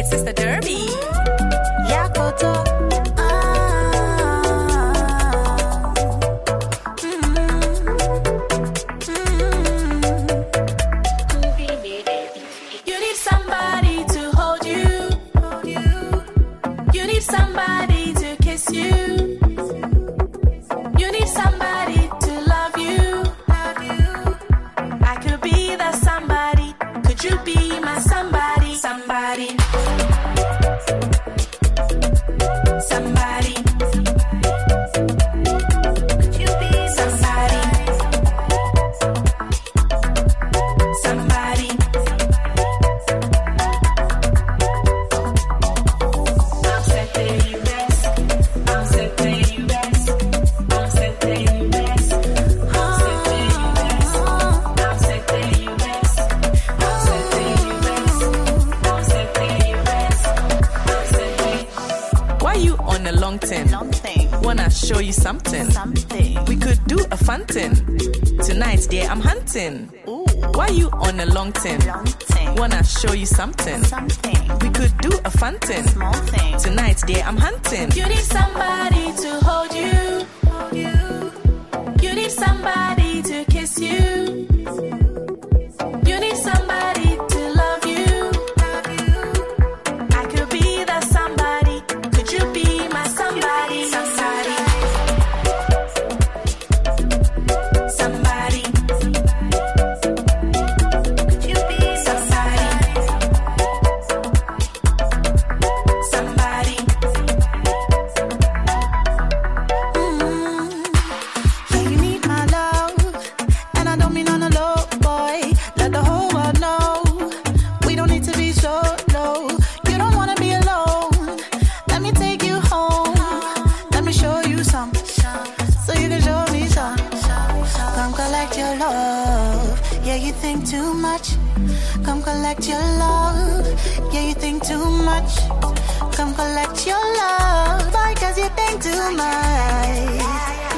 It's Sister Derby. Yakoto. You need somebody to hold you. You need somebody to kiss you. You need somebody to love you. I could be that somebody. Could you be my somebody? Somebody. Somebody. Could you be somebody? Somebody. I'm set there you rest. I'm set there you rest. I'm set there you rest. I'm set there you rest. I'm set there you rest. I'm set there you rest. I'm set there you rest. I'm set there. Why you on a long thing? Wanna show you something? We could do a fun thing. Tonight, dear, I'm hunting. Why you on a long thing? Wanna show you something? We could do a fun thing. Tonight, dear, I'm hunting. You need somebody to hold you. You need somebody to kiss you. You need somebody to love you. I could be that somebody. Could you be my somebody? Somebody. Somebody. Could you be somebody? Somebody. Yeah, you need my love, and I don't mean on a low, boy. Let the whole world know we don't need to be so low. You don't wanna be alone. Let me take you home. Let me show you some, so you can show me some. Come collect your love. Yeah, you think too much. Come collect your love. Yeah, you think too much. Come collect your love. Why? 'Cause you think too much.